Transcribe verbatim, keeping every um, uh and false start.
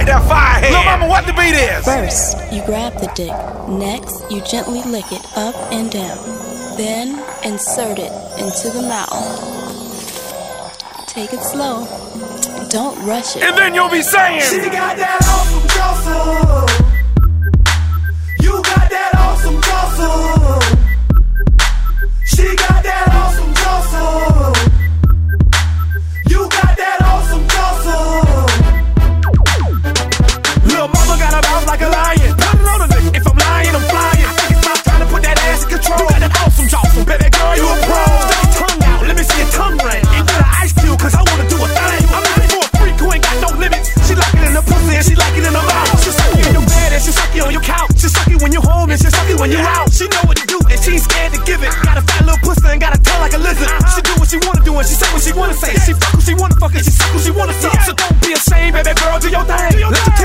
like that fire head. Lil' mama, what the beat is? First, you grab the dick. Next, you gently lick it up and down. Then, insert it into the mouth. Take it slow. Don't rush it. And then you'll be saying, she got that awesome awesome. You got that awesome awesome. She got that awesome awesome. You got that awesome awesome. Lil' mama got a mouth like a lion. Put it on a nigga. If I'm lying, I'm flying. I think it's my time to put that ass in control. You got that awesome awesome. Baby girl, you a pro. Stick your tongue out. Let me see your tongue ring. And get an ice cube, cause I wanna do a thing. I'm looking for a freak who ain't got no limits. She like it in the pussy and she like it in the mouth. She suck you in your bed and she suck you on your couch. She suck you when you're home and she suck you when you're out. She know what to do and she ain't scared to give it. Got a fat little pussy and got a tail like a lizard. She do what she wanna do and she say what she wanna say. She fuck who she wanna fuck and she suck who she wanna suck. So don't be ashamed, baby girl, do your thing. Let your